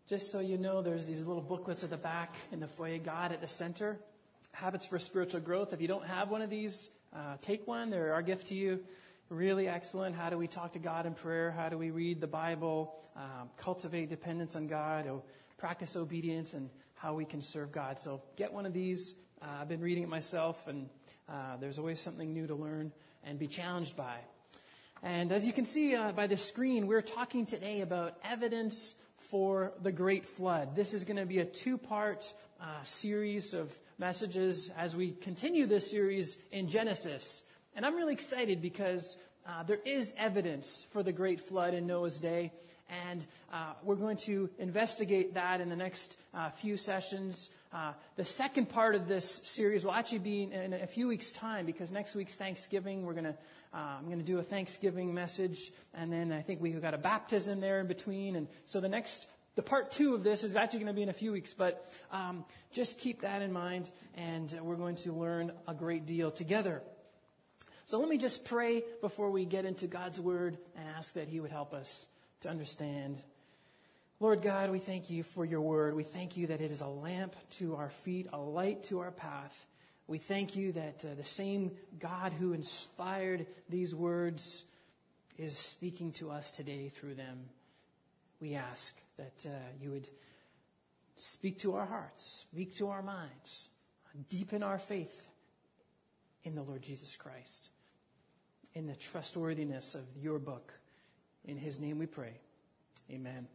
Just so you know, there's these little booklets at the back in the foyer, God at the center, Habits for Spiritual Growth. If you don't have one of these, take one. They're our gift to you. Really excellent. How do we talk to God in prayer? How do we read the Bible? Cultivate dependence on God, practice obedience, and how we can serve God. So get one of these. I've been reading it myself, and there's always something new to learn and be challenged by. And as you can see by the screen, we're talking today about evidence for the Great Flood. This is going to be a two-part series of messages as we continue this series in Genesis. And I'm really excited because there is evidence for the Great Flood in Noah's day. And we're going to investigate that in the next few sessions. The second part of this series will actually be in a few weeks' time, because next week's Thanksgiving. I'm going to do a Thanksgiving message, and then I think we've got a baptism there in between. And so the part 2 of this is actually going to be in a few weeks, but just keep that in mind, and we're going to learn a great deal together. So let me just pray before we get into God's Word and ask that He would help us to understand. Lord God, we thank You for Your Word. We thank You that it is a lamp to our feet, a light to our path. We thank You that the same God who inspired these words is speaking to us today through them. We ask that You would speak to our hearts, speak to our minds, deepen our faith in the Lord Jesus Christ, in the trustworthiness of Your book. In His name we pray. Amen.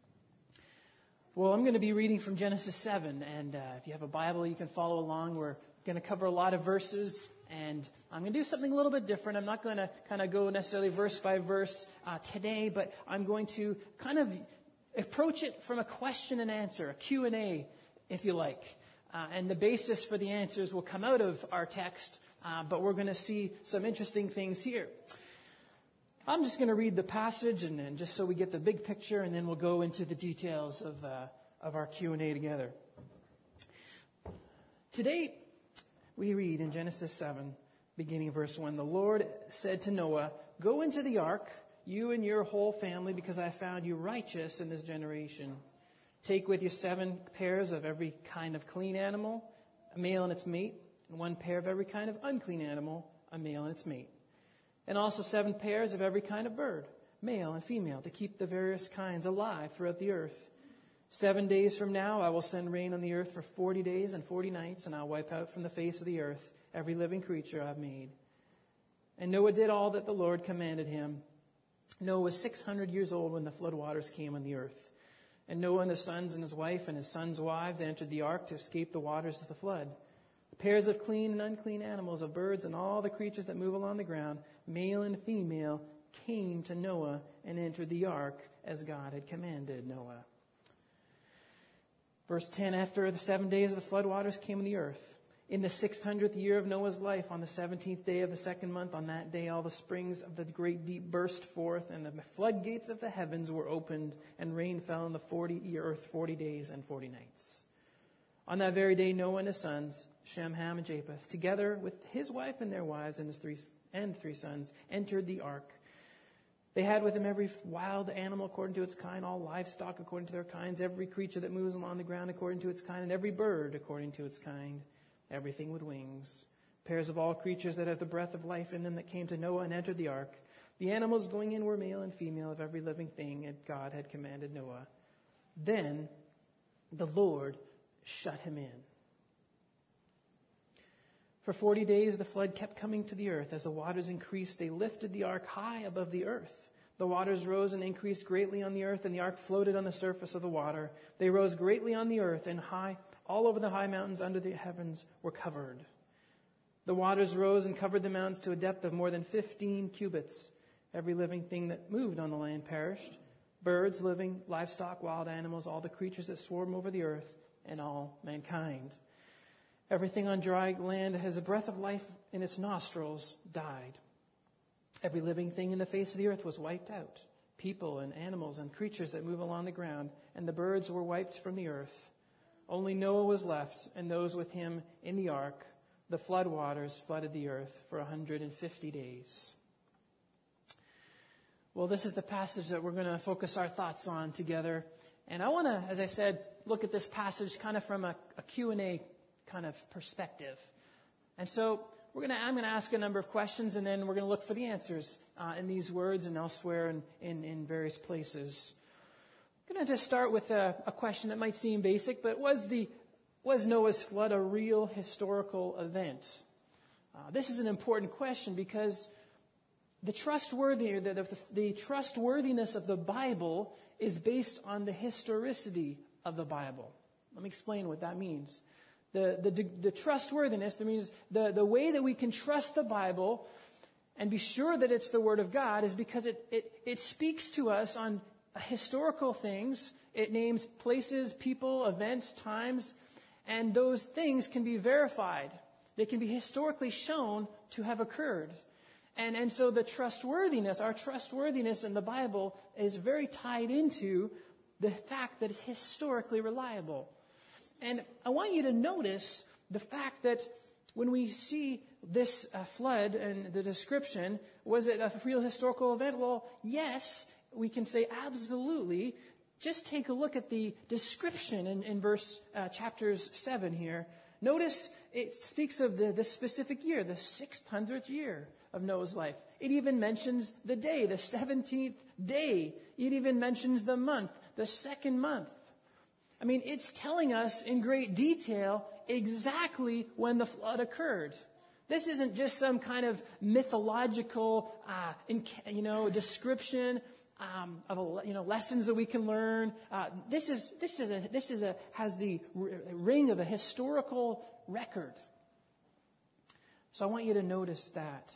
Well, I'm going to be reading from Genesis 7, and if you have a Bible, you can follow along. We're going to cover a lot of verses, and I'm going to do something a little bit different. I'm not going to kind of go necessarily verse by verse today, but I'm going to kind of approach it from a question and answer, a Q&A, if you like. And the basis for the answers will come out of our text, but we're going to see some interesting things here. I'm just going to read the passage, and then just so we get the big picture, and then we'll go into the details of our Q&A together. Today, we read in Genesis 7, beginning verse 1, the Lord said to Noah, "Go into the ark, you and your whole family, because I found you righteous in this generation. Take with you 7 pairs of every kind of clean animal, a male and its mate, and 1 pair of every kind of unclean animal, a male and its mate. And also 7 pairs of every kind of bird, male and female, to keep the various kinds alive throughout the earth. 7 days from now I will send rain on the earth for 40 days and 40 nights, and I'll wipe out from the face of the earth every living creature I've made." And Noah did all that the Lord commanded him. Noah was 600 years old when the flood waters came on the earth. And Noah and his sons and his wife and his sons' wives entered the ark to escape the waters of the flood. Pairs of clean and unclean animals, of birds and all the creatures that move along the ground, male and female, came to Noah and entered the ark as God had commanded Noah. Verse 10, after the 7 days of the flood waters came on the earth, in the 600th year of Noah's life, on the 17th day of the 2nd month, on that day all the springs of the great deep burst forth, and the floodgates of the heavens were opened, and rain fell on the earth 40 days and 40 nights. On that very day, Noah and his sons, Shem, Ham, and Japheth, together with his wife and their wives and his three sons, entered the ark. They had with them every wild animal according to its kind, all livestock according to their kinds, every creature that moves along the ground according to its kind, and every bird according to its kind, everything with wings. Pairs of all creatures that have the breath of life in them that came to Noah and entered the ark. The animals going in were male and female of every living thing that God had commanded Noah. Then the Lord shut him in. For 40 days the flood kept coming to the earth. As the waters increased, they lifted the ark high above the earth. The waters rose and increased greatly on the earth, and the ark floated on the surface of the water. They rose greatly on the earth, and all over the high mountains under the heavens were covered. The waters rose and covered the mountains to a depth of more than 15 cubits. Every living thing that moved on the land perished. Birds, living, livestock, wild animals, all the creatures that swarm over the earth, and all mankind. Everything on dry land that has a breath of life in its nostrils died. Every living thing in the face of the earth was wiped out. People and animals and creatures that move along the ground, and the birds were wiped from the earth. Only Noah was left, and those with him in the ark. The flood waters flooded the earth for 150 days. Well, this is the passage that we're going to focus our thoughts on together. And I want to, as I said, look at this passage kind of from a Q&A kind of perspective. And so I'm going to ask a number of questions, and then we're going to look for the answers in these words and elsewhere and in various places. I'm going to just start with a question that might seem basic, but was Noah's flood a real historical event? This is an important question because the trustworthiness of the Bible is based on the historicity of the Bible. Let me explain what that means. The trustworthiness, that means the way that we can trust the Bible and be sure that it's the Word of God is because it speaks to us on historical things. It names places, people, events, times, and those things can be verified. They can be historically shown to have occurred. And so our trustworthiness in the Bible is very tied into the fact that it's historically reliable. And I want you to notice the fact that when we see this flood and the description, was it a real historical event? Well, yes, we can say absolutely. Just take a look at the description in chapters 7 here. Notice it speaks of the specific year, the 600th year of Noah's life. It even mentions the day, the 17th day. It even mentions the month, the second month. I mean, it's telling us in great detail exactly when the flood occurred. This isn't just some kind of mythological, description of lessons that we can learn. This has the ring of a historical record. So I want you to notice that.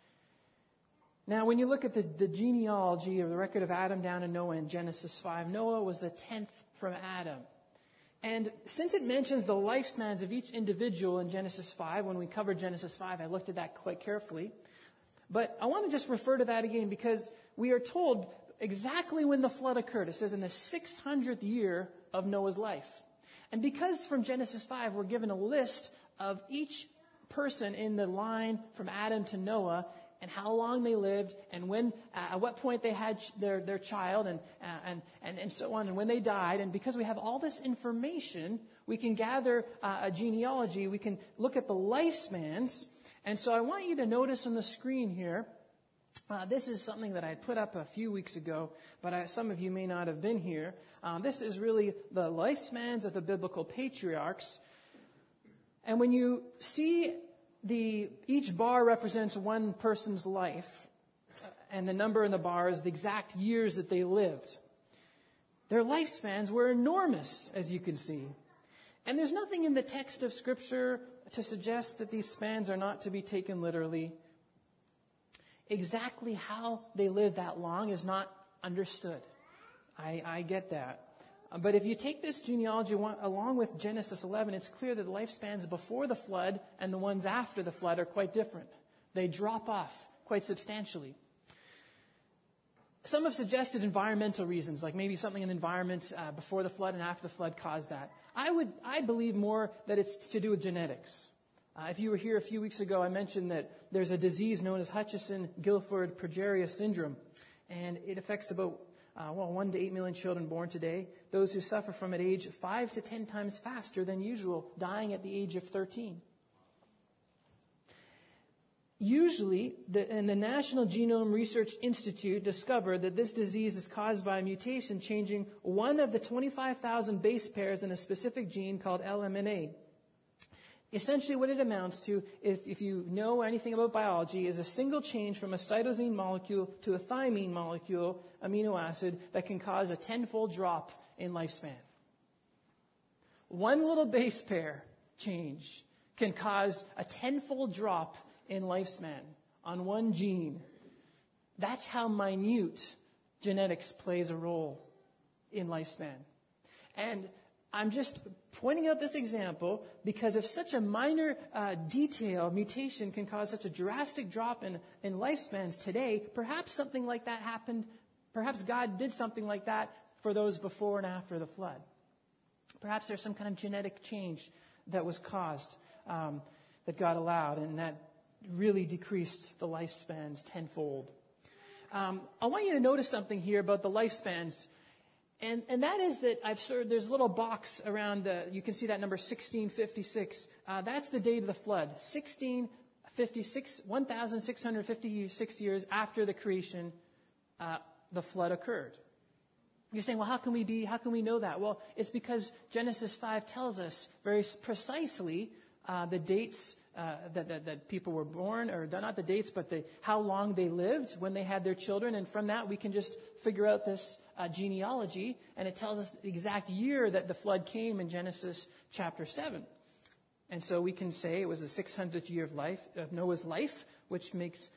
Now, when you look at the genealogy or the record of Adam down to Noah in Genesis 5, Noah was the 10th from Adam. And since it mentions the lifespans of each individual in Genesis 5, when we covered Genesis 5, I looked at that quite carefully. But I want to just refer to that again because we are told exactly when the flood occurred. It says in the 600th year of Noah's life. And because from Genesis 5 we're given a list of each person in the line from Adam to Noah and how long they lived and when, at what point they had their child and so on, and when they died. And because we have all this information, we can gather a genealogy. We can look at the lifespans. And so I want you to notice on the screen here, this is something that I put up a few weeks ago, but some of you may not have been here. This is really the lifespans of the biblical patriarchs. And when you see each bar represents one person's life, and the number in the bar is the exact years that they lived. Their lifespans were enormous, as you can see. And there's nothing in the text of Scripture to suggest that these spans are not to be taken literally. Exactly how they lived that long is not understood. I get that. But if you take this genealogy along with Genesis 11, it's clear that the lifespans before the flood and the ones after the flood are quite different. They drop off quite substantially. Some have suggested environmental reasons, like maybe something in the environment before the flood and after the flood caused that. I believe more that it's to do with genetics. If you were here a few weeks ago, I mentioned that there's a disease known as Hutchinson-Gilford progeria syndrome, and it affects about 1 to 8 million children born today. Those who suffer from it age 5 to 10 times faster than usual, dying at the age of 13. Usually, the National Genome Research Institute discovered that this disease is caused by a mutation changing one of the 25,000 base pairs in a specific gene called LMNA. Essentially what it amounts to, if you know anything about biology, is a single change from a cytosine molecule to a thymine molecule, amino acid, that can cause a 10-fold drop in lifespan. One little base pair change can cause a 10-fold drop in lifespan on one gene. That's how minute genetics plays a role in lifespan. And I'm just pointing out this example because if such a minor mutation can cause such a drastic drop in lifespans today, perhaps something like that happened. Perhaps God did something like that for those before and after the flood. Perhaps there's some kind of genetic change that was caused that God allowed, and that really decreased the lifespans tenfold. I want you to notice something here about the lifespans. And that is that there's a little box around, you can see that number 1656. That's the date of the flood. 1,656 years after the creation, the flood occurred. You're saying, well, how can we know that? Well, it's because Genesis 5 tells us very precisely the dates that people were born, or not the dates, but how long they lived when they had their children. And from that, we can just figure out this genealogy, and it tells us the exact year that the flood came in Genesis chapter 7. And so we can say it was the 600th year of Noah's life, which makes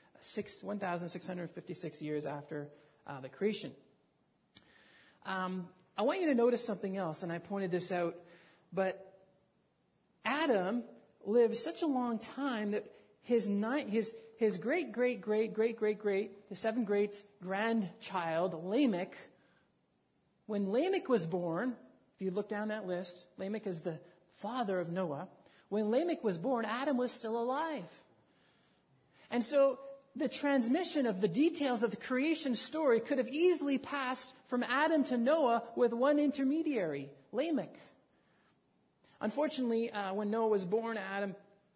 1,656 years after the creation. I want you to notice something else, and I pointed this out, but Adam lived such a long time that his great-great-great-great-great-great, his seventh great-grandchild, Lamech, when Lamech was born, if you look down that list, Lamech is the father of Noah. When Lamech was born, Adam was still alive. And so the transmission of the details of the creation story could have easily passed from Adam to Noah with one intermediary, Lamech. Unfortunately, when Noah was born, Adam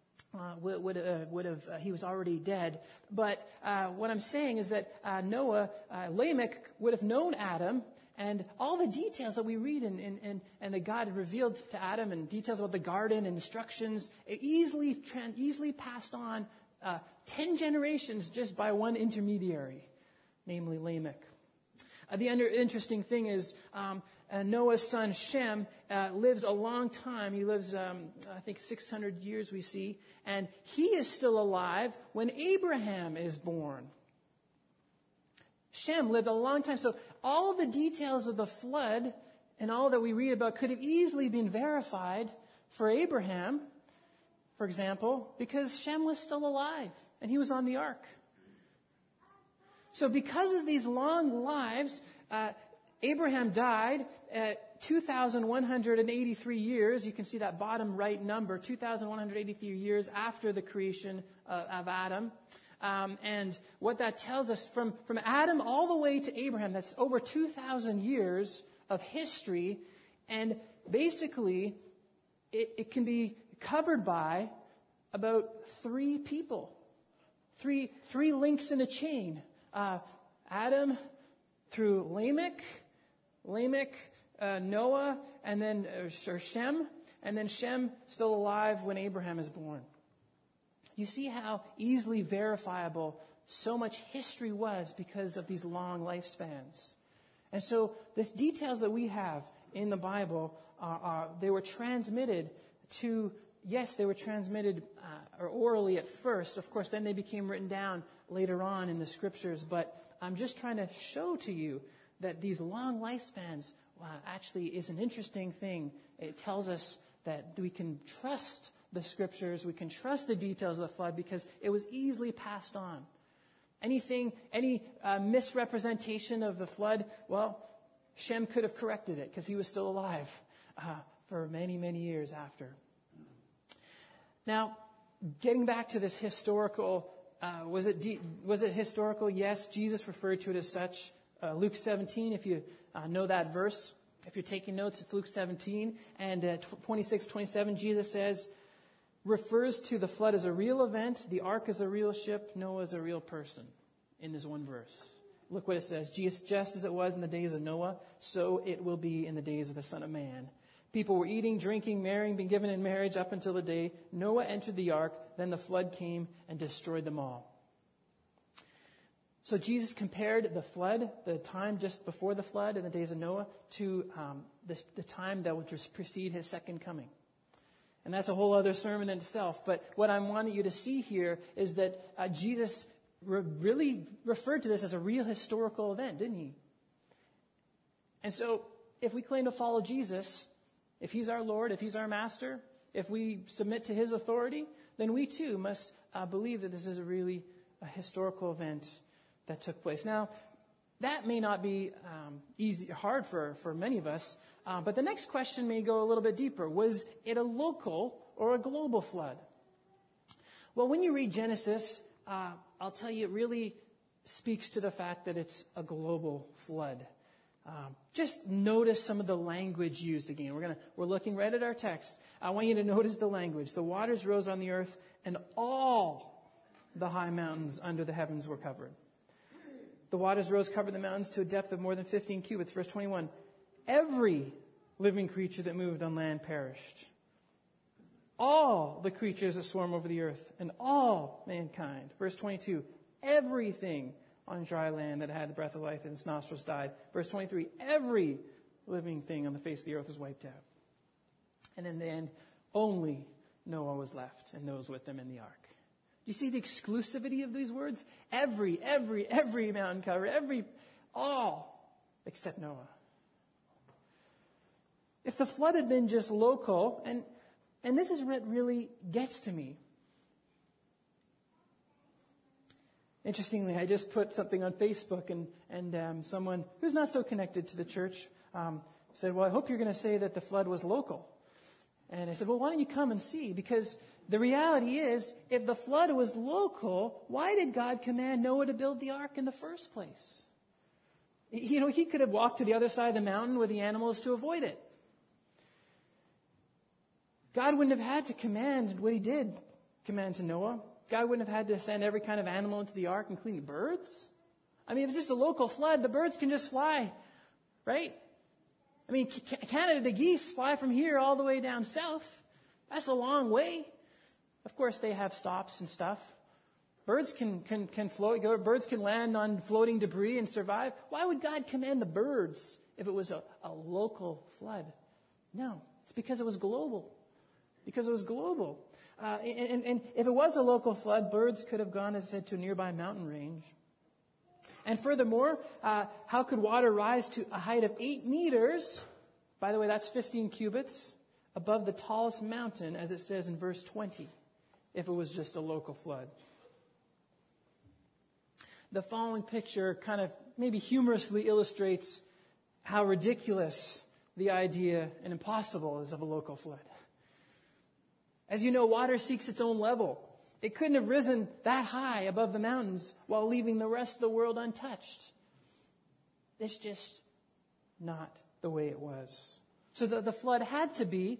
he was already dead. But what I'm saying is that Lamech would have known Adam, and all the details that we read and that God had revealed to Adam, and details about the garden and instructions, easily passed on 10 generations just by one intermediary, namely Lamech. The interesting thing is Noah's son Shem lives a long time. He lives, I think, 600 years we see. And he is still alive when Abraham is born. Shem lived a long time. So all the details of the flood and all that we read about could have easily been verified for Abraham, for example, because Shem was still alive and he was on the ark. So because of these long lives, Abraham died at 2,183 years. You can see that bottom right number, 2,183 years after the creation of Adam. And what that tells us, from Adam all the way to Abraham, that's over 2,000 years of history. And basically, it can be covered by about three people, three links in a chain. Adam through Lamech, Noah, and then Shem, and then Shem still alive when Abraham is born. You see how easily verifiable so much history was because of these long lifespans. And so the details that we have in the Bible, they were transmitted orally at first. Of course, then they became written down later on in the scriptures. But I'm just trying to show to you that these long lifespans actually is an interesting thing. It tells us that we can trust the scriptures, we can trust the details of the flood because it was easily passed on. Any misrepresentation of the flood, well, Shem could have corrected it because he was still alive for many, many years after. Now, getting back to this historical, was it historical? Yes, Jesus referred to it as such. Luke 17, if you know that verse, if you're taking notes, it's Luke 17. And 26, 27, Jesus refers to the flood as a real event, the ark as a real ship, Noah as a real person in this one verse. Look what it says. Just as it was in the days of Noah, so it will be in the days of the Son of Man. People were eating, drinking, marrying, being given in marriage up until the day Noah entered the ark. Then the flood came and destroyed them all. So Jesus compared the flood, the time just before the flood in the days of Noah, to the time that would precede his second coming. And that's a whole other sermon in itself. But what I wanted you to see here is that Jesus really referred to this as a real historical event, didn't he? And so if we claim to follow Jesus, if he's our Lord, if he's our master, if we submit to his authority, then we too must believe that this is a historical event that took place. Now, that may not be hard for many of us, but the next question may go a little bit deeper. Was it a local or a global flood? Well, when you read Genesis, I'll tell you, it really speaks to the fact that it's a global flood. Just notice some of the language used again. We're looking right at our text. I want you to notice the language. The waters rose on the earth, and all the high mountains under the heavens were covered. The waters rose, covered the mountains to a depth of more than 15 cubits. Verse 21, every living creature that moved on land perished. All the creatures that swarm over the earth, and all mankind. Verse 22, everything on dry land that had the breath of life in its nostrils died. Verse 23, every living thing on the face of the earth was wiped out. And in the end, only Noah was left and those with him in the ark. Do you see the exclusivity of these words? Every mountain covered, all except Noah. If the flood had been just local, and this is what really gets to me. Interestingly, I just put something on Facebook, and someone who's not so connected to the church said, well, I hope you're going to say that the flood was local. And I said, well, why don't you come and see? Because the reality is, if the flood was local, why did God command Noah to build the ark in the first place? You know, he could have walked to the other side of the mountain with the animals to avoid it. God wouldn't have had to command what he did command to Noah. God wouldn't have had to send every kind of animal into the ark, including birds. I mean, if it's just a local flood, the birds can just fly, right? I mean, Canada geese fly from here all the way down south. That's a long way. Of course, they have stops and stuff. Birds can float. Birds can land on floating debris and survive. Why would God command the birds if it was a local flood? No, it's because it was global. Because it was global. And if it was a local flood, birds could have gone, as I said, to a nearby mountain range. And furthermore, how could water rise to a height of 8 meters? By the way, that's 15 cubits above the tallest mountain, as it says in verse 20, if it was just a local flood. The following picture kind of maybe humorously illustrates how ridiculous the idea and impossible is of a local flood. As you know, water seeks its own level. It couldn't have risen that high above the mountains while leaving the rest of the world untouched. It's just not the way it was. So the flood had to be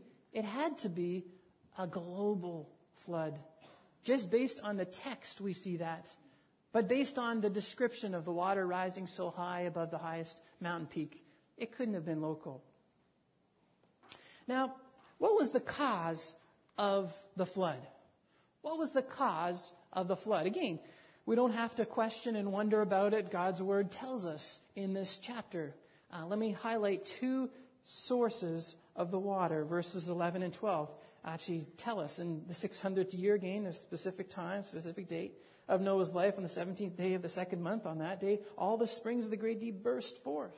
a global flood. Just based on the text, we see that. But based on the description of the water rising so high above the highest mountain peak, it couldn't have been local. Now, what was the cause of the flood? What was the cause of the flood? Again, we don't have to question and wonder about it. God's word tells us in this chapter. Let me highlight 2 sources of the water. Verses 11 and 12 actually tell us in the 600th year, again, a specific time, specific date of Noah's life, on the 17th day of the 2nd month. On that day, all the springs of the great deep burst forth.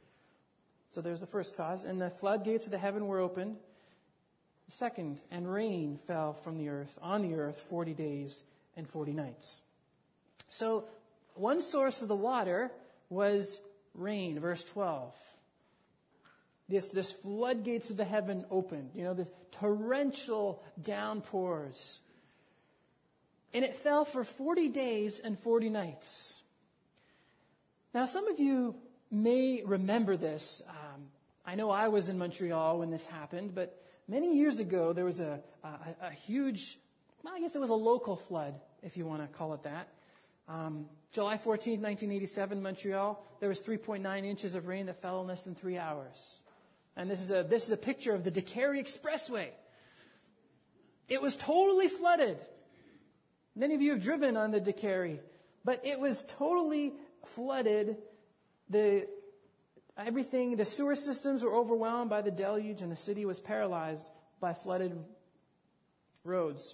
So there's the first cause. And the floodgates of the heaven were opened. Second, and rain fell from the earth, on the earth, 40 days and 40 nights. So one source of the water was rain, verse 12. This floodgates of the heaven opened, the torrential downpours. And it fell for 40 days and 40 nights. Now, some of you may remember this. I know I was in Montreal when this happened, but many years ago, there was a huge, I guess it was a local flood, if you want to call it that. July 14th, 1987, Montreal, there was 3.9 inches of rain that fell in less than 3 hours. And this is a picture of the Décarie Expressway. It was totally flooded. Many of you have driven on the Décarie, but it was totally flooded. The sewer systems were overwhelmed by the deluge, and the city was paralyzed by flooded roads.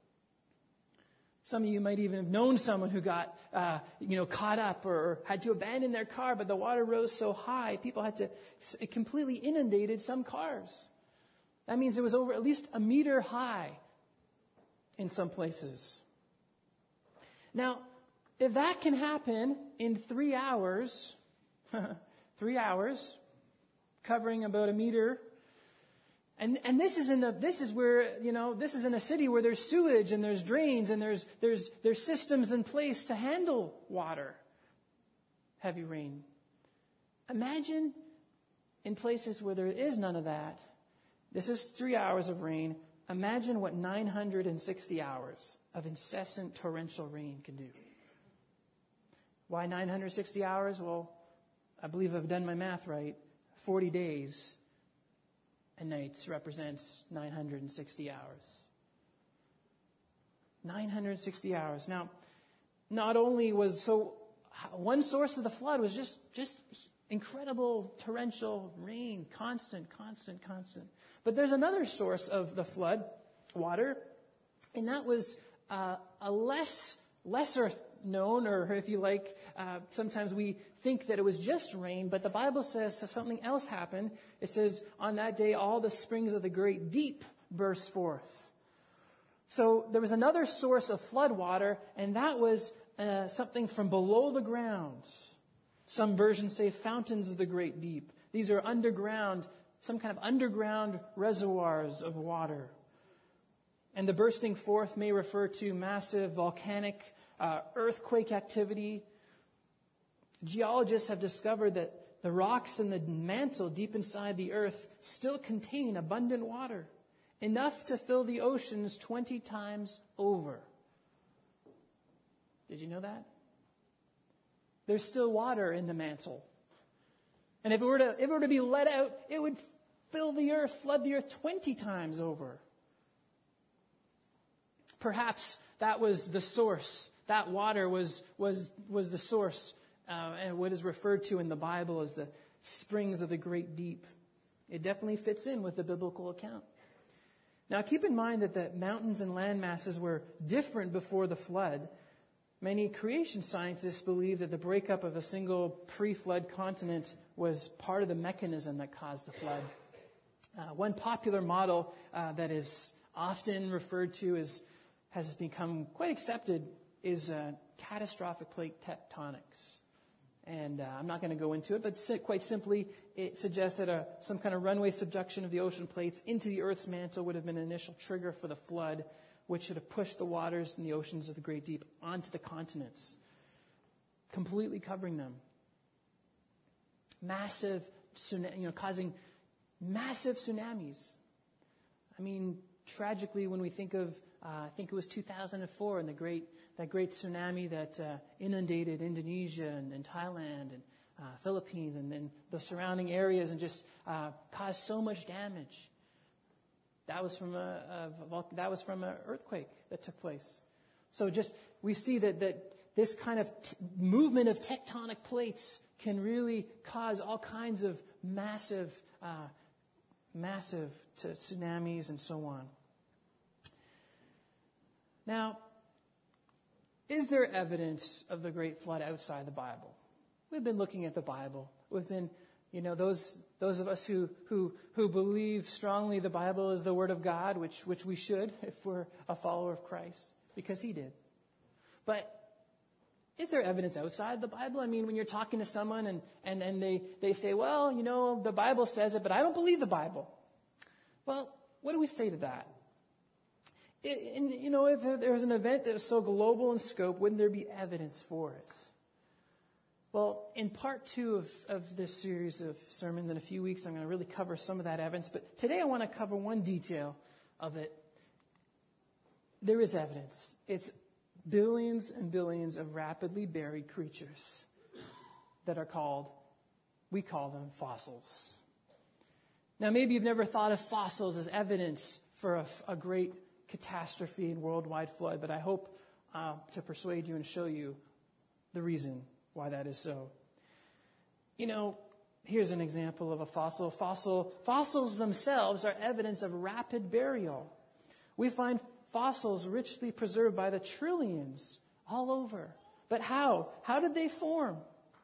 Some of you might even have known someone who got, caught up or had to abandon their car, but the water rose so high, it completely inundated some cars. That means it was over at least a meter high in some places. Now, if that can happen in 3 hours, 3 hours, covering about a meter. And this is in a city where there's sewage and there's drains and there's systems in place to handle water. Heavy rain. Imagine in places where there is none of that. This is 3 hours of rain. Imagine what 960 hours of incessant torrential rain can do. Why 960 hours? Well, I believe I've done my math right. 40 days and nights represents 960 hours. 960 hours. Now, not only one source of the flood was just incredible torrential rain, constant. But there's another source of the flood, water, and that was a lesser known, or if you like, sometimes we think that it was just rain, but the Bible says something else happened. It says, on that day, all the springs of the great deep burst forth. So there was another source of flood water, and that was something from below the ground. Some versions say fountains of the great deep. These are underground, some kind of underground reservoirs of water. And the bursting forth may refer to massive volcanic earthquake activity. Geologists have discovered that the rocks in the mantle deep inside the earth still contain abundant water, enough to fill the oceans 20 times over. Did you know that? There's still water in the mantle. And if it were to be let out, it would fill the earth, flood the earth 20 times over. Perhaps that was the source. That water was the source, and what is referred to in the Bible as the springs of the great deep. It definitely fits in with the biblical account. Now, keep in mind that the mountains and land masses were different before the flood. Many creation scientists believe that the breakup of a single pre-flood continent was part of the mechanism that caused the flood. One popular model that is often referred to has become quite accepted is catastrophic plate tectonics. And I'm not going to go into it, but quite simply, it suggests that some kind of runway subduction of the ocean plates into the Earth's mantle would have been an initial trigger for the flood, which should have pushed the waters in the oceans of the great deep onto the continents, completely covering them. Massive causing massive tsunamis. I mean, tragically, when we think of, I think it was 2004, and that great tsunami that inundated Indonesia and Thailand and Philippines and then the surrounding areas and just caused so much damage. That was from an earthquake that took place. So we see that this kind of movement of tectonic plates can really cause all kinds of massive tsunamis and so on. Now, is there evidence of the great flood outside the Bible? We've been looking at the Bible. We've been, those of us who believe strongly the Bible is the Word of God, which we should if we're a follower of Christ, because He did. But is there evidence outside the Bible? I mean, when you're talking to someone and they say, well, the Bible says it, but I don't believe the Bible. Well, what do we say to that? If there was an event that was so global in scope, wouldn't there be evidence for it? Well, in part 2 of this series of sermons in a few weeks, I'm going to really cover some of that evidence. But today I want to cover one detail of it. There is evidence. It's billions and billions of rapidly buried creatures that we call them fossils. Now, maybe you've never thought of fossils as evidence for a great catastrophe and worldwide flood, but I hope to persuade you and show you the reason why that is so. Here's an example of a fossil. Fossils themselves are evidence of rapid burial. We find fossils richly preserved by the trillions all over. But how? How did they form?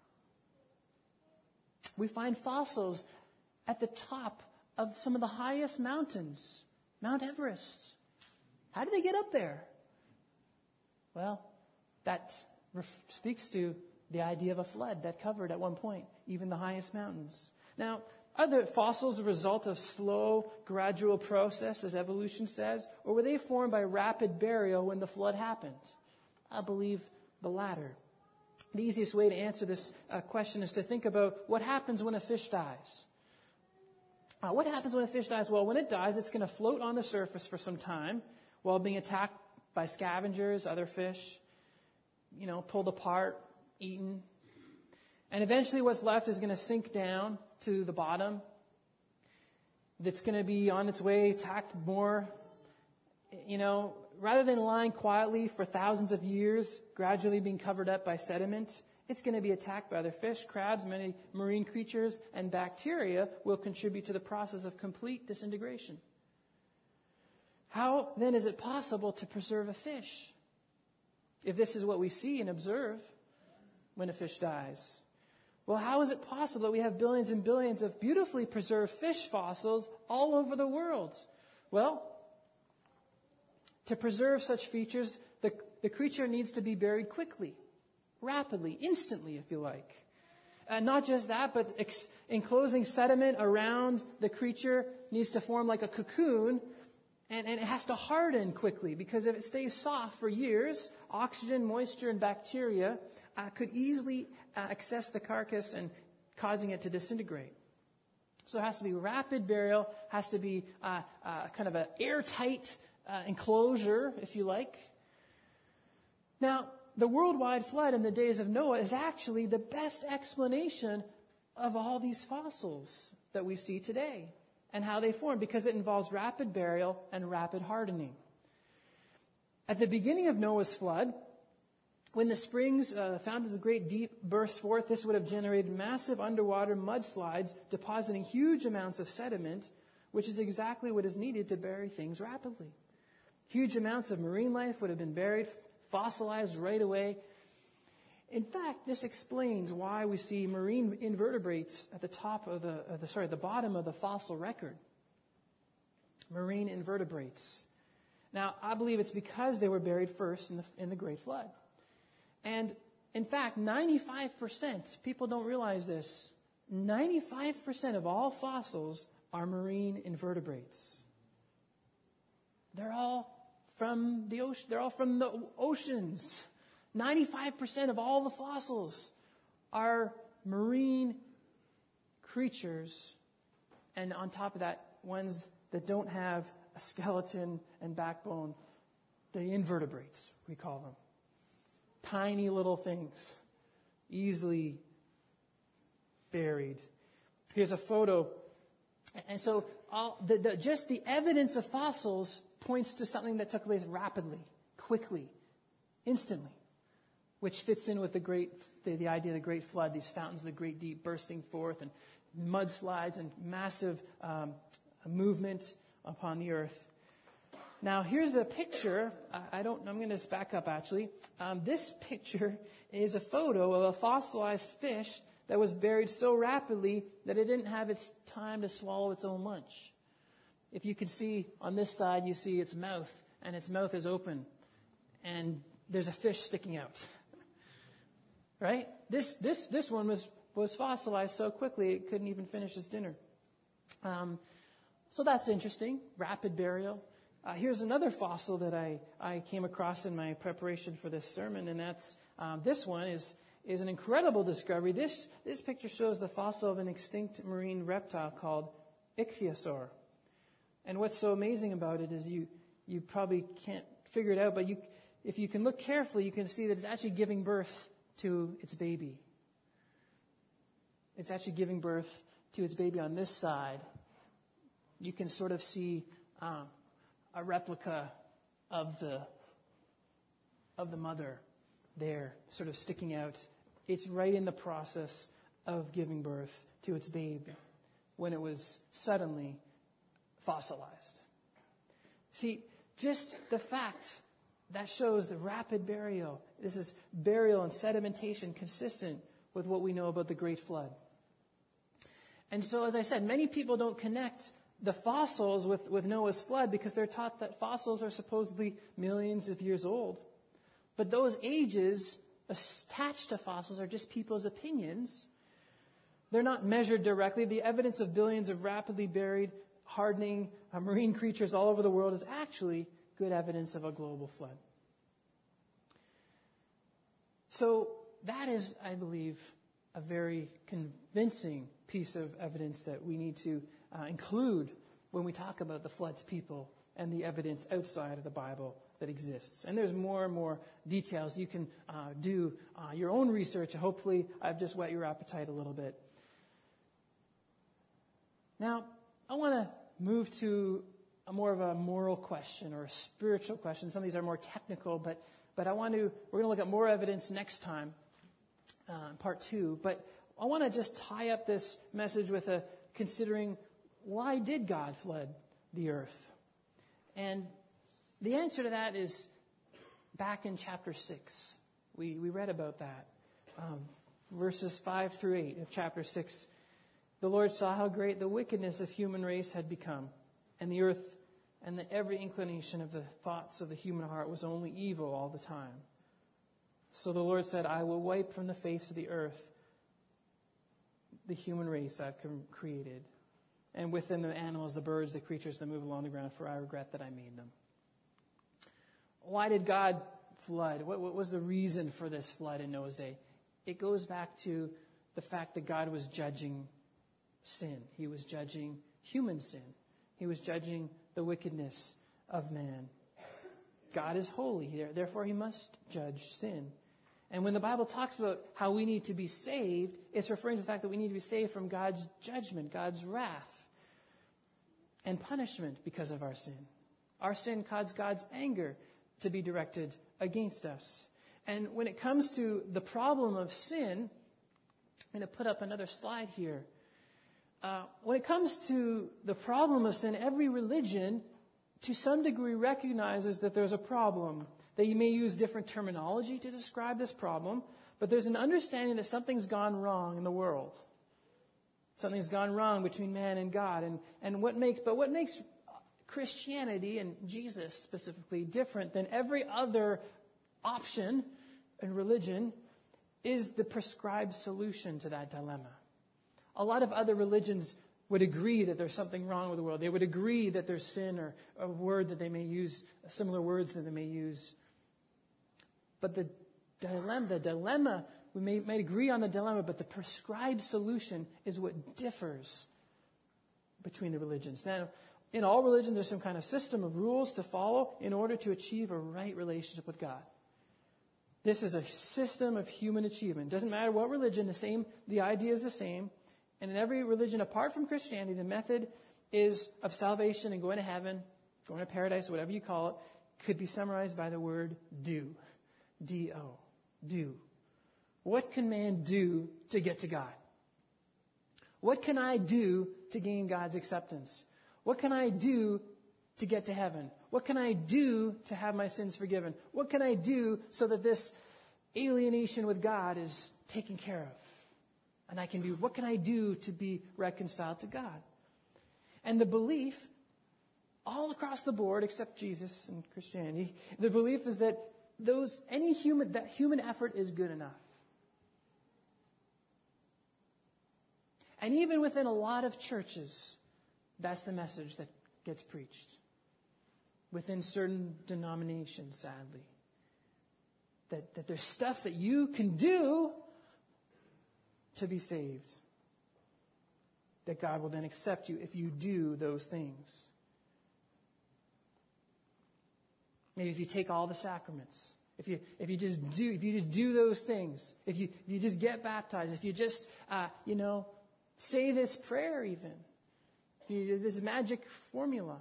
We find fossils at the top of some of the highest mountains, Mount Everest. How did they get up there? Well, that speaks to the idea of a flood that covered at one point even the highest mountains. Now, are the fossils the result of slow, gradual process, as evolution says, or were they formed by rapid burial when the flood happened? I believe the latter. the easiest way to answer this question is to think about what happens when a fish dies. What happens when a fish dies? Well, when it dies, it's going to float on the surface for some time while being attacked by scavengers, other fish, pulled apart, eaten. And eventually what's left is going to sink down to the bottom. That's going to be on its way, attacked more. Rather than lying quietly for thousands of years, gradually being covered up by sediment, it's going to be attacked by other fish, crabs, many marine creatures, and bacteria will contribute to the process of complete disintegration. How then is it possible to preserve a fish? If this is what we see and observe when a fish dies. Well, how is it possible that we have billions and billions of beautifully preserved fish fossils all over the world? Well, to preserve such features, the creature needs to be buried quickly, rapidly, instantly, if you like. Not just that, but enclosing sediment around the creature needs to form like a cocoon, and it has to harden quickly, because if it stays soft for years, oxygen, moisture, and bacteria could easily access the carcass and causing it to disintegrate. So it has to be rapid burial, has to be kind of an airtight enclosure, if you like. Now, the worldwide flood in the days of Noah is actually the best explanation of all these fossils that we see today and how they form, because it involves rapid burial and rapid hardening. At the beginning of Noah's flood, when the springs found as the great deep burst forth, this would have generated massive underwater mudslides, depositing huge amounts of sediment, which is exactly what is needed to bury things rapidly. Huge amounts of marine life would have been buried, fossilized right away. In fact, this explains why we see marine invertebrates at the top of the bottom of the fossil record. Marine invertebrates. Now, I believe it's because they were buried first in the Great Flood. And in fact, 95%, people don't realize this, 95% of all fossils are marine invertebrates. They're all from the ocean. They're all from the oceans. 95% of all the fossils are marine creatures. And on top of that, ones that don't have a skeleton and backbone, the invertebrates, we call them. Tiny little things, easily buried. Here's a photo. And so just the evidence of fossils points to something that took place rapidly, quickly, instantly, which fits in with the idea of the Great Flood, these fountains of the great deep bursting forth, and mudslides and massive movement upon the earth. Now, here's a picture. I'm going to back up, actually. This picture is a photo of a fossilized fish that was buried so rapidly that it didn't have its time to swallow its own lunch. If you can see on this side, you see its mouth, and its mouth is open, and there's a fish sticking out. Right? This one was fossilized so quickly it couldn't even finish its dinner. So that's interesting. Rapid burial. Here's another fossil that I came across in my preparation for this sermon, and that's this one is an incredible discovery. This picture shows the fossil of an extinct marine reptile called ichthyosaur. And what's so amazing about it is you probably can't figure it out, but if you can look carefully, you can see that it's actually giving birth to its baby. It's actually giving birth to its baby on this side. You can sort of see a replica of the mother there, sort of sticking out. It's right in the process of giving birth to its baby when it was suddenly fossilized. See, just the fact that shows the rapid burial. This is burial and sedimentation consistent with what we know about the Great Flood. And so, as I said, many people don't connect the fossils with Noah's flood because they're taught that fossils are supposedly millions of years old. But those ages attached to fossils are just people's opinions. They're not measured directly. The evidence of billions of rapidly buried, hardening marine creatures all over the world is actually good evidence of a global flood. So that is, I believe, a very convincing piece of evidence that we need to include when we talk about the flood to people and the evidence outside of the Bible that exists. And there's more and more details. You can do your own research. Hopefully, I've just whet your appetite a little bit. Now, I want to move to more of a moral question or a spiritual question. Some of these are more technical, but we're going to look at more evidence next time, part 2. But I want to just tie up this message with considering, why did God flood the earth? And the answer to that is back in chapter 6. We read about that. Verses 5 through 8 of chapter 6. The Lord saw how great the wickedness of human race had become, and the earth and that every inclination of the thoughts of the human heart was only evil all the time. So the Lord said, I will wipe from the face of the earth the human race I've created, and within the animals, the birds, the creatures that move along the ground, for I regret that I made them. Why did God flood? What was the reason for this flood in Noah's day? It goes back to the fact that God was judging sin. He was judging human sin. He was judging the wickedness of man. God is holy, therefore he must judge sin. And when the Bible talks about how we need to be saved, it's referring to the fact that we need to be saved from God's judgment, God's wrath, and punishment because of our sin. Our sin caused God's anger to be directed against us. And when it comes to the problem of sin, I'm going to put up another slide here. When it comes to the problem of sin, every religion, to some degree, recognizes that there's a problem. They may use different terminology to describe this problem, but there's an understanding that something's gone wrong in the world. Something's gone wrong between man and God. And what makes Christianity, and Jesus specifically, different than every other option in religion is the prescribed solution to that dilemma. A lot of other religions would agree that there's something wrong with the world. They would agree that there's sin, or a word that they may use, similar words that they may use. But the dilemma, we may agree on the dilemma, but the prescribed solution is what differs between the religions. Now, in all religions, there's some kind of system of rules to follow in order to achieve a right relationship with God. This is a system of human achievement. It doesn't matter what religion, the idea is the same. And in every religion apart from Christianity, the method of salvation and going to heaven, going to paradise, whatever you call it, could be summarized by the word do. D-O. Do. What can man do to get to God? What can I do to gain God's acceptance? What can I do to get to heaven? What can I do to have my sins forgiven? What can I do so that this alienation with God is taken care of? And what can I do to be reconciled to God? And the belief, all across the board, except Jesus and Christianity, the belief is that human effort is good enough. And even within a lot of churches, that's the message that gets preached. Within certain denominations, sadly. That there's stuff that you can do to be saved. That God will then accept you if you do those things. Maybe if you take all the sacraments. If you just do those things. If you just get baptized. If you just, say this prayer even. This magic formula.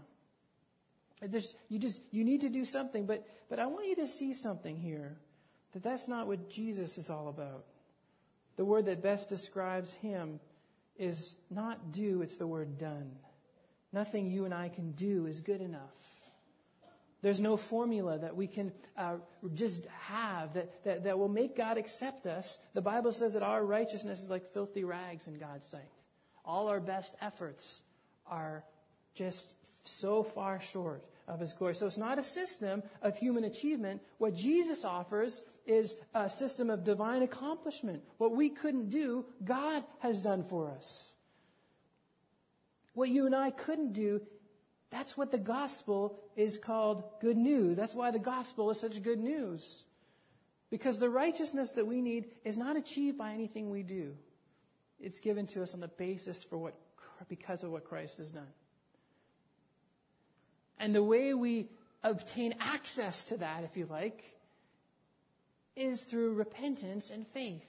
You need to do something. But I want you to see something here. That's not what Jesus is all about. The word that best describes him is not do, it's the word done. Nothing you and I can do is good enough. There's no formula that we can just have that will make God accept us. The Bible says that our righteousness is like filthy rags in God's sight. All our best efforts are just so far short of his glory. So it's not a system of human achievement. What Jesus offers is a system of divine accomplishment. What we couldn't do, God has done for us. What you and I couldn't do, that's what the gospel is called good news. That's why the gospel is such good news. Because the righteousness that we need is not achieved by anything we do. It's given to us on the basis because of what Christ has done. And the way we obtain access to that, if you like, is through repentance and faith.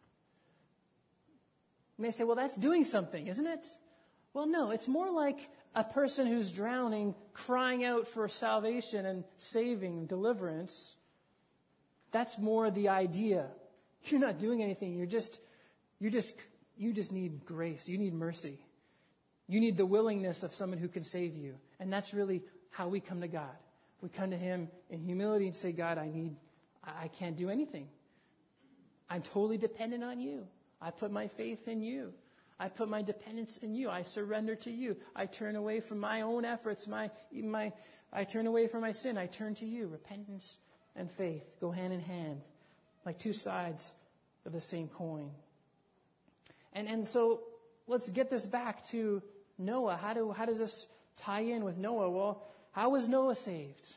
You may say, well, that's doing something, isn't it? Well, no, it's more like a person who's drowning, crying out for salvation and saving, deliverance. That's more the idea. You're not doing anything. You just need grace. You need mercy. You need the willingness of someone who can save you. And that's really how we come to God. We come to Him in humility and say, God, I can't do anything. I'm totally dependent on you. I put my faith in you. I put my dependence in you. I surrender to you. I turn away from my own efforts. I turn away from my sin. I turn to you. Repentance and faith go hand in hand, like two sides of the same coin. And so let's get this back to Noah. How does this tie in with Noah? Well, how was Noah saved?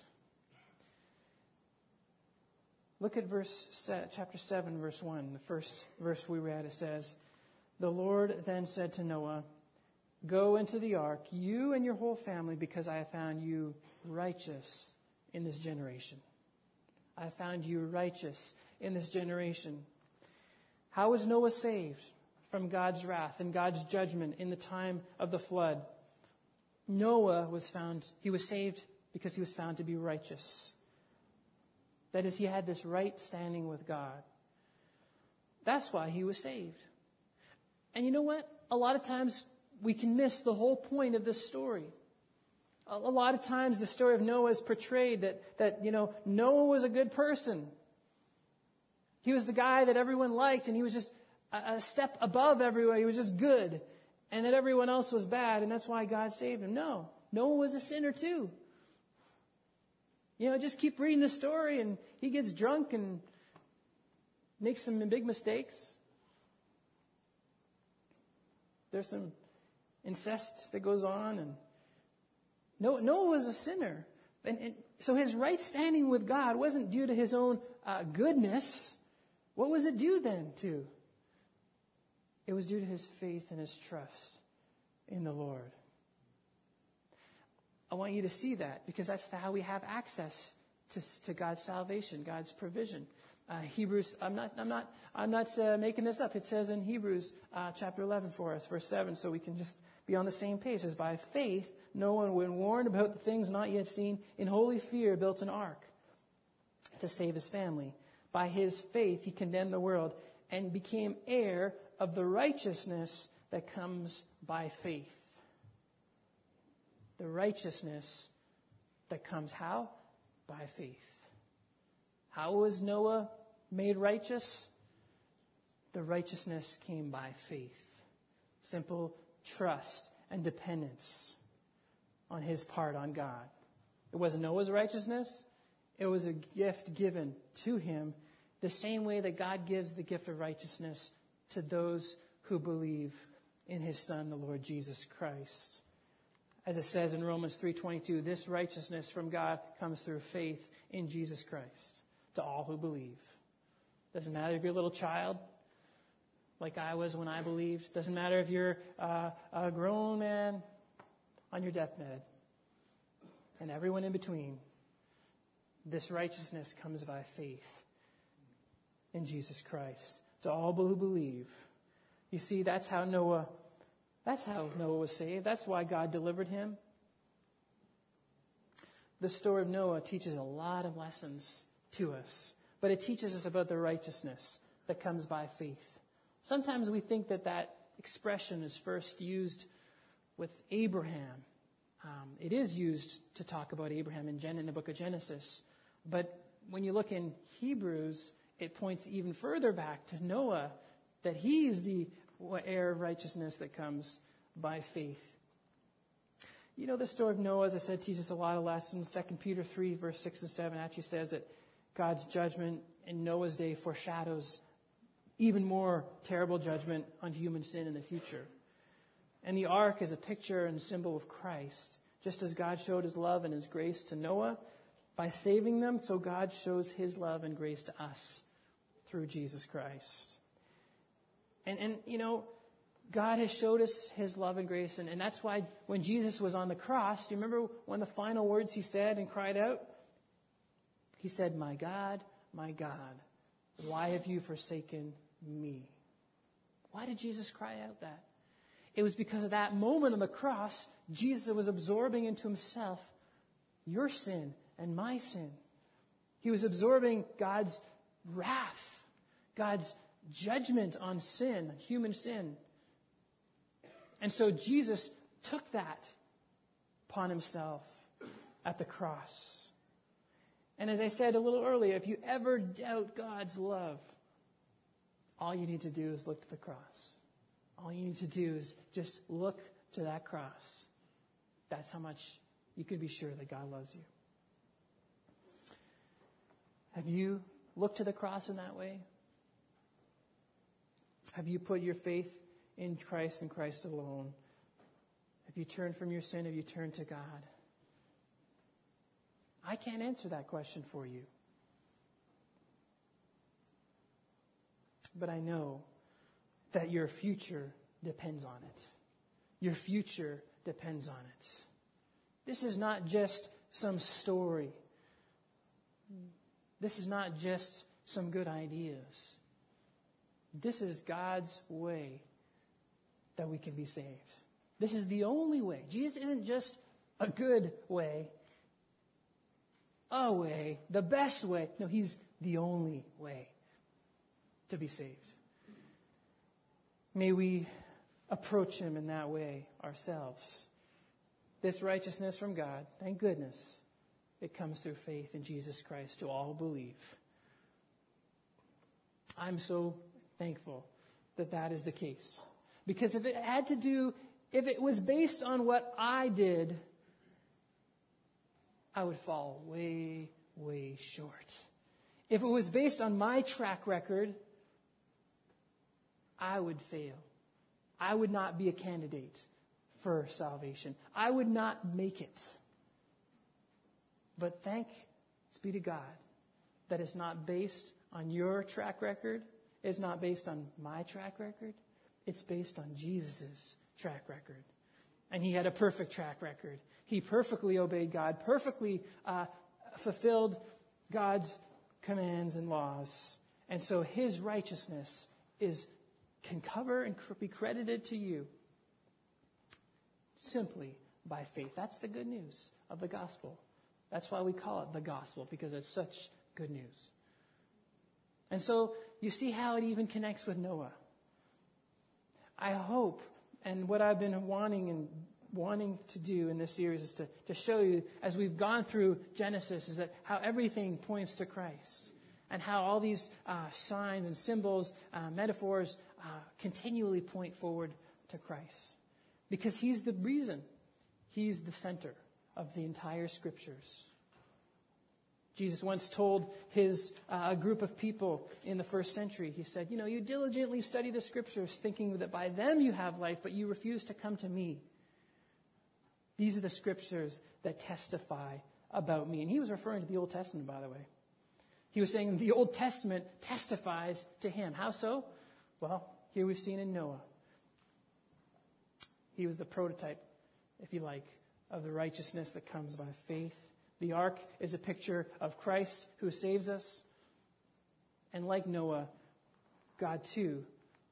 Look at chapter 7, verse 1. The first verse we read, it says, "The Lord then said to Noah, 'Go into the ark, you and your whole family, because I have found you righteous in this generation.'" I have found you righteous in this generation. How was Noah saved from God's wrath and God's judgment in the time of the flood? Noah was saved because he was found to be righteous. That is, he had this right standing with God. That's why he was saved. And you know what? A lot of times we can miss the whole point of this story. A lot of times the story of Noah is portrayed that Noah was a good person. He was the guy that everyone liked, and he was just a step above everyone. He was just good. And that everyone else was bad, and that's why God saved him. No, Noah was a sinner too. Just keep reading the story, and he gets drunk and makes some big mistakes. There's some incest that goes on, and Noah was a sinner. And so his right standing with God wasn't due to his own goodness. What was it due then to? It was due to his faith and his trust in the Lord. I want you to see that, because that's how we have access to God's salvation, God's provision. Hebrews, I'm not making this up. It says in Hebrews chapter 11 for us, verse 7, so we can just be on the same page. It says, "By faith, Noah, when warned about the things not yet seen, in holy fear built an ark to save his family. By his faith, he condemned the world and became heir of the righteousness that comes by faith." The righteousness that comes how? By faith. How was Noah made righteous? The righteousness came by faith. Simple trust and dependence on his part on God. It wasn't Noah's righteousness. It was a gift given to him the same way that God gives the gift of righteousness to those who believe in his Son, the Lord Jesus Christ. As it says in Romans 3:22, this righteousness from God comes through faith in Jesus Christ to all who believe. Doesn't matter if you're a little child, like I was when I believed. Doesn't matter if you're a grown man on your deathbed, and everyone in between. This righteousness comes by faith in Jesus Christ to all who believe. You see, that's how Noah was saved. That's why God delivered him. The story of Noah teaches a lot of lessons to us, but it teaches us about the righteousness that comes by faith. Sometimes we think that expression is first used with Abraham. It is used to talk about Abraham in the book of Genesis. But when you look in Hebrews, it points even further back to Noah, that he's the heir of righteousness that comes by faith. The story of Noah, as I said, teaches a lot of lessons. 2 Peter 3, verse 6 and 7 actually says that God's judgment in Noah's day foreshadows even more terrible judgment on human sin in the future. And the ark is a picture and symbol of Christ. Just as God showed his love and his grace to Noah by saving them, so God shows his love and grace to us through Jesus Christ. And you know, God has showed us his love and grace. And that's why when Jesus was on the cross, do you remember one of the final words he said and cried out? He said, my God, why have you forsaken me? Why did Jesus cry out that? It was because of that moment on the cross, Jesus was absorbing into himself your sin and my sin. He was absorbing God's wrath, God's judgment on sin, human sin. And so Jesus took that upon himself at the cross. And as I said a little earlier, if you ever doubt God's love, all you need to do is look to the cross. All you need to do is just look to that cross. That's how much you can be sure that God loves you. Have you looked to the cross in that way? Have you put your faith in Christ and Christ alone? Have you turned from your sin? Have you turned to God? I can't answer that question for you. But I know that your future depends on it. Your future depends on it. This is not just some story. This is not just some good ideas. This is God's way that we can be saved. This is the only way. Jesus isn't just a good way, a way, the best way. No, he's the only way to be saved. May we approach him in that way ourselves. This righteousness from God, thank goodness, it comes through faith in Jesus Christ to all who believe. I'm so thankful that that is the case. Because if it was based on what I did, I would fall way, way short. If it was based on my track record, I would fail. I would not be a candidate for salvation. I would not make it. But thanks be to God that it's not based on your track record. It's not based on my track record. It's based on Jesus' track record. And he had a perfect track record. He perfectly obeyed God, perfectly fulfilled God's commands and laws. And so his righteousness can cover and be credited to you simply by faith. That's the good news of the gospel. That's why we call it the gospel, because it's such good news. And so you see how it even connects with Noah. I hope, and what I've been wanting to do in this series is to show you, as we've gone through Genesis, is that how everything points to Christ. And how all these signs and symbols, metaphors, continually point forward to Christ. Because he's the reason. He's the center of the entire Scriptures. Jesus once told a group of people in the first century, he said, you diligently study the Scriptures, thinking that by them you have life, but you refuse to come to me. These are the Scriptures that testify about me. And he was referring to the Old Testament, by the way. He was saying the Old Testament testifies to him. How so? Well, here we've seen in Noah. He was the prototype, if you like, of the righteousness that comes by faith. The ark is a picture of Christ who saves us. And like Noah, God too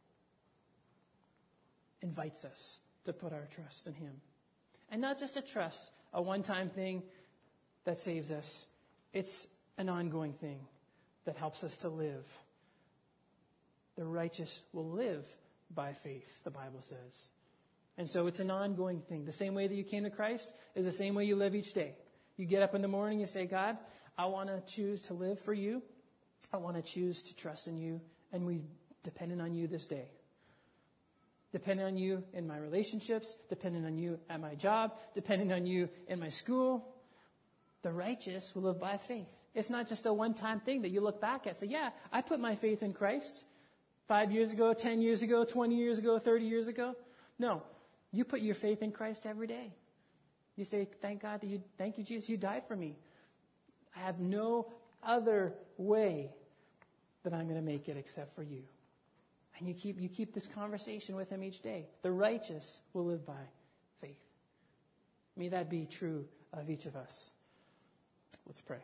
invites us to put our trust in him. And not just a trust, a one-time thing that saves us. It's an ongoing thing that helps us to live. The righteous will live by faith, the Bible says. And so it's an ongoing thing. The same way that you came to Christ is the same way you live each day. You get up in the morning, you say, God, I want to choose to live for you. I want to choose to trust in you. And we depend on you this day. Depending on you in my relationships, depending on you at my job, depending on you in my school. The righteous will live by faith. It's not just a one-time thing that you look back at. Say, yeah, I put my faith in Christ 5 years ago, 10 years ago, 20 years ago, 30 years ago. No, you put your faith in Christ every day. You say, thank you, Jesus, you died for me. I have no other way that I'm going to make it except for you. And you keep this conversation with him each day. The righteous will live by faith. May that be true of each of us. Let's pray.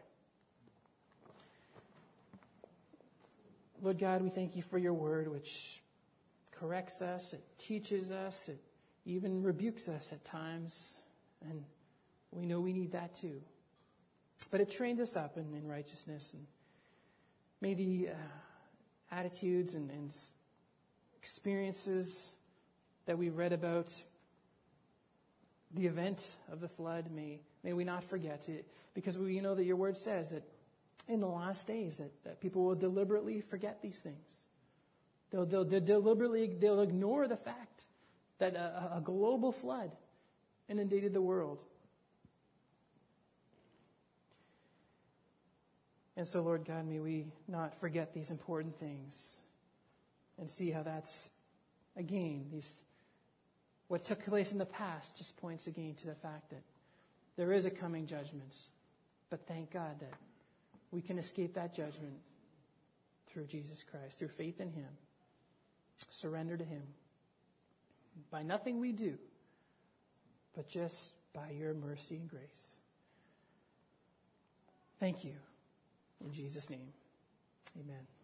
Lord God, we thank you for your word, which corrects us, it teaches us, it even rebukes us at times. And we know we need that too. But it trains us up in righteousness. And may the attitudes and experiences that we've read about the event of the flood, may we not forget it, because we know that your word says that in the last days that people will deliberately forget these things. They'll ignore the fact that a global flood inundated the world. And so, Lord God, may we not forget these important things and see how that's, again, what took place in the past just points again to the fact that there is a coming judgment. But thank God that we can escape that judgment through Jesus Christ, through faith in him, surrender to him, by nothing we do, but just by your mercy and grace. Thank you. In Jesus' name, amen.